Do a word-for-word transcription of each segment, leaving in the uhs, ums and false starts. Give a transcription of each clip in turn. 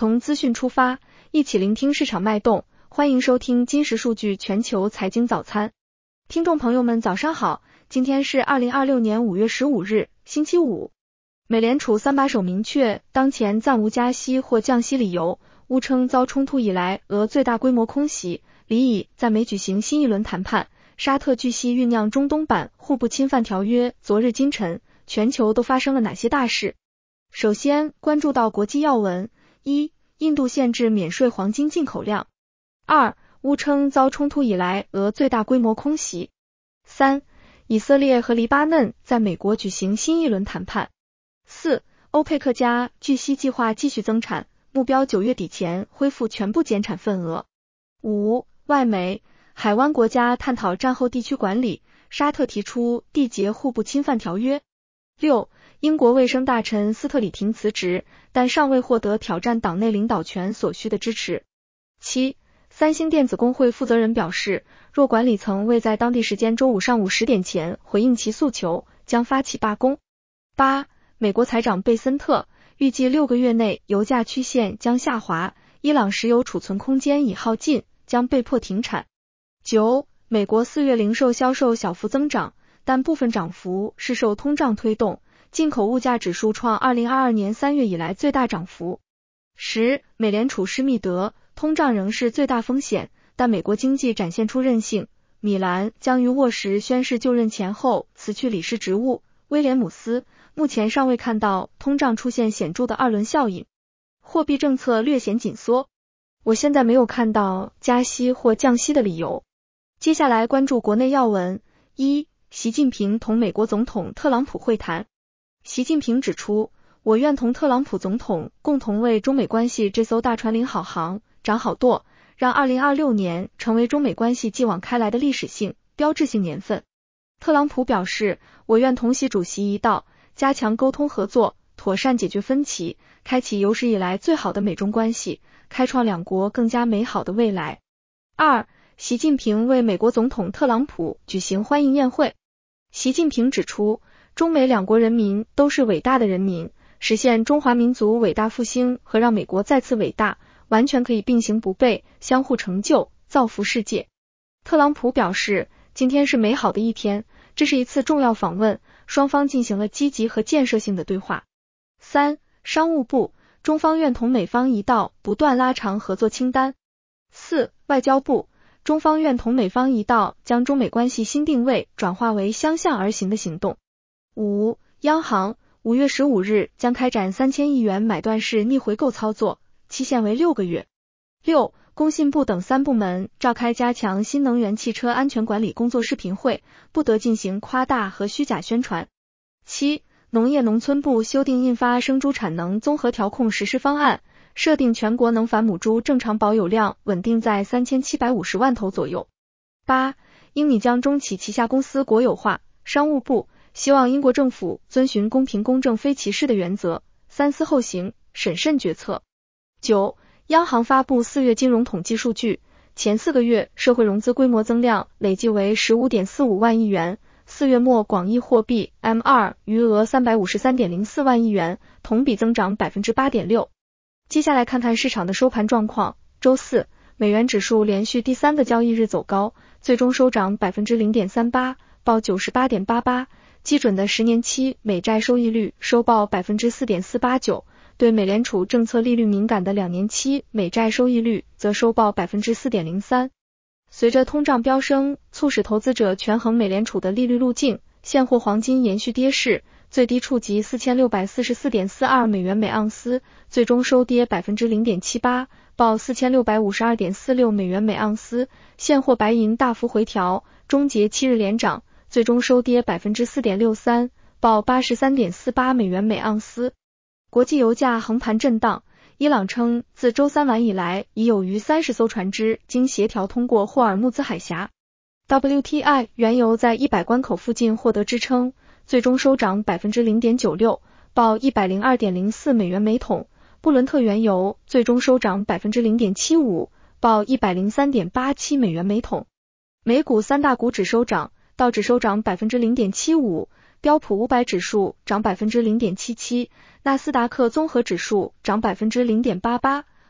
从资讯出发，一起聆听市场脉动。欢迎收听金石数据全球财经早餐。听众朋友们早上好，今天是二零二六年五月十五日，星期五。美联储三把手明确，当前暂无加息或降息理由，误称遭冲突以来俄最大规模空袭，里以在美举行新一轮谈判。沙特据悉酝酿中东版互不侵犯条约，昨日今晨，全球都发生了哪些大事？首先关注到国际要闻：一、印度限制免税黄金进口量；二、误称遭冲突以来俄最大规模空袭；三、以色列和黎巴嫩在美国举行新一轮谈判；四、欧佩克加据悉计划继续增产，目标九月底前恢复全部减产份额；五、外媒海湾国家探讨战后地区管理，沙特提出缔结互不侵犯条约；六、英国卫生大臣斯特里廷辞职，但尚未获得挑战党内领导权所需的支持。七、三星电子工会负责人表示，若管理层未在当地时间周五上午十点前回应其诉求，将发起罢工。八、美国财长贝森特预计六个月内油价曲线将下滑，伊朗石油储存空间已耗尽，将被迫停产。九、美国四月零售销售小幅增长，但部分涨幅是受通胀推动，进口物价指数创二零二二年三月以来最大涨幅。十、美联储施密德，通胀仍是最大风险，但美国经济展现出韧性。米兰将于沃什宣誓就任前后辞去理事职务。威廉姆斯目前尚未看到通胀出现显著的二轮效应，货币政策略显紧缩。我现在没有看到加息或降息的理由。接下来关注国内要闻：一、习近平同美国总统特朗普会谈。习近平指出，我愿同特朗普总统共同为中美关系这艘大船领好航、掌好舵，让二零二六年成为中美关系继往开来的历史性、标志性年份。特朗普表示，我愿同习主席一道，加强沟通合作，妥善解决分歧，开启有史以来最好的美中关系，开创两国更加美好的未来。二、习近平为美国总统特朗普举行欢迎宴会。习近平指出，中美两国人民都是伟大的人民，实现中华民族伟大复兴和让美国再次伟大，完全可以并行不悖，相互成就，造福世界。特朗普表示，今天是美好的一天，这是一次重要访问，双方进行了积极和建设性的对话。三、商务部，中方愿同美方一道，不断拉长合作清单。四、外交部，中方愿同美方一道，将中美关系新定位转化为相向而行的行动。五、央行五月十五日将开展三千亿元买断式逆回购操作，期限为六个月。六、工信部等三部门召开加强新能源汽车安全管理工作视频会，不得进行夸大和虚假宣传。七、农业农村部修订印发生猪产能综合调控实施方案，设定全国能繁母猪正常保有量稳定在三千七百五十万头左右。八、英米将中企旗下公司国有化，商务部希望英国政府遵循公平公正非歧视的原则，三思后行，审慎决策。九、央行发布四月金融统计数据，前四个月社会融资规模增量累计为 十五点四五万亿元，四月末广义货币 M 二 余额 三百五十三点零四万亿元，同比增长 百分之八点六。接下来看看市场的收盘状况。周四，美元指数连续第三个交易日走高，最终收涨 百分之零点三八， 报 九十八点八八。基准的十年期美债收益率收报 百分之四点四八九， 对美联储政策利率敏感的两年期美债收益率则收报 百分之四点零三。 随着通胀飙升，促使投资者权衡美联储的利率路径，现货黄金延续跌势，最低触及 四千六百四十四点四二美元每盎司，最终收跌 百分之零点七八， 报 四千六百五十二点四六美元每盎司。现货白银大幅回调，终结七日连涨，最终收跌 百分之四点六三， 报 八十三点四八美元每盎司。国际油价横盘震荡，伊朗称自周三晚以来，已有逾三十艘船只经协调通过霍尔木兹海峡。W T I 原油在一百关口附近获得支撑，最终收涨 百分之零点九六， 报 一百零二点零四美元每桶。布伦特原油最终收涨 百分之零点七五， 报 一百零三点八七美元每桶。美股三大股指收涨，道指收涨 百分之零点七五， 标普五百指数涨 百分之零点七七， 纳斯达克综合指数涨 百分之零点八八，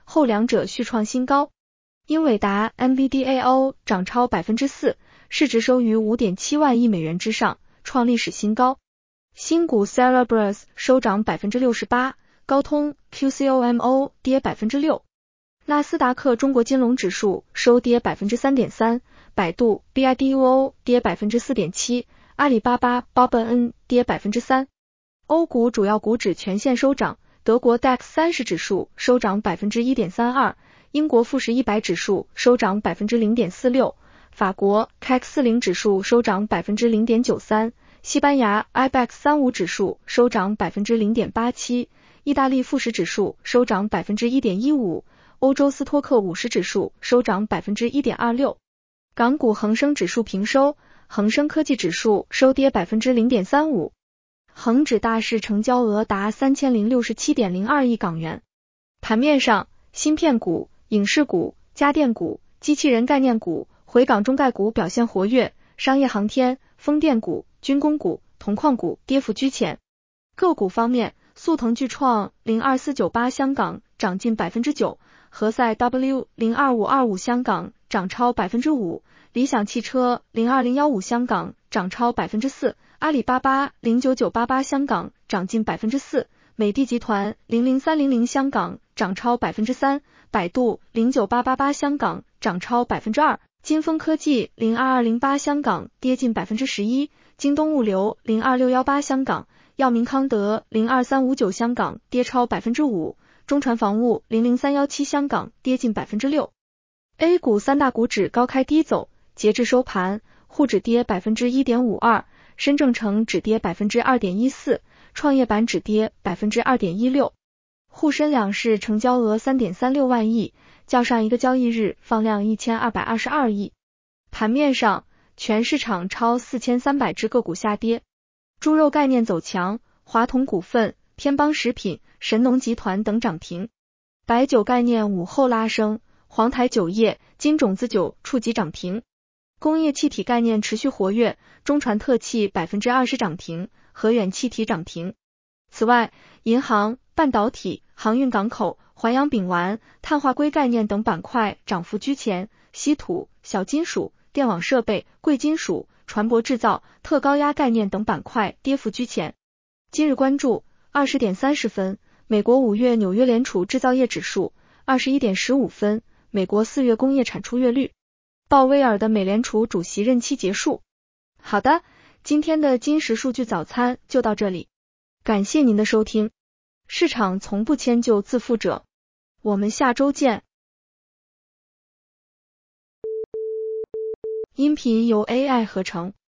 后两者续创新高。英伟达 N V D A O 涨超 百分之四， 市值收于 五点七万亿美元之上，创历史新高。新股 Cerebras 收涨 百分之六十八， 高通 Q C O M O 跌 百分之六。 纳斯达克中国金融指数收跌 百分之三点三， 百度 B I D U O 跌 百分之四点七， 阿里巴巴 B A B N 跌 百分之三。 欧股主要股指全线收涨，德国 D A X 三十指数收涨 百分之一点三二， 英国富时一百指数收涨 百分之零点四六， 法国 C A C 四十 指数收涨 百分之零点九三， 西班牙 I B E X 三十五 指数收涨 百分之零点八七， 意大利富时指数收涨 百分之一点一五，欧洲斯托克五十指数收涨 百分之一点二六。 港股恒生指数平收，恒生科技指数收跌 百分之零点三五。 恒指大市成交额达 三千零六十七点零二亿港元。盘面上，芯片股、影视股、家电股、机器人概念股、回港中概股表现活跃，商业航天、风电股、军工股、铜矿股跌幅居前。个股方面，速腾巨创零二四九八香港涨近 百分之九， 何塞 W 零二五二五香港涨超 百分之五， 理想汽车零二零一五香港涨超 百分之四， 阿里巴巴零九九八八香港涨近 百分之四， 美的集团零零三零零香港涨超 百分之三， 百度零九八八八香港涨超 百分之二， 金风科技零二二零八香港跌近 百分之十一， 京东物流零二六一八香港，药明康德零二三五九香港跌超 百分之五， 中传防务零零三一七香港跌近 百分之六。 A 股三大股指高开低走，截至收盘，沪指跌 百分之一点五二， 深证成指跌 百分之二点一四， 创业板指跌 百分之二点一六。 沪深两市成交额 三点三六万亿，较上一个交易日放量一千二百二十二亿。盘面上，全市场超四千三百只个股下跌。猪肉概念走强，华统股份、天邦食品、神农集团等涨停。白酒概念午后拉升，黄台酒业、金种子酒触及涨停。工业气体概念持续活跃，中船特气 百分之二十 涨停，和远气体涨停。此外，银行、半导体、航运港口、淮阳丙烷、碳化硅概念等板块涨幅居前，稀土、小金属、电网设备、贵金属、船舶制造、特高压概念等板块跌幅居前。今日关注二十点三十分，美国五月纽约联储制造业指数，二十一点十五分，美国四月工业产出月率。鲍威尔的美联储主席任期结束。好的，今天的金石数据早餐就到这里，感谢您的收听。市场从不迁就自负者，我们下周见。音频由 A I 合成。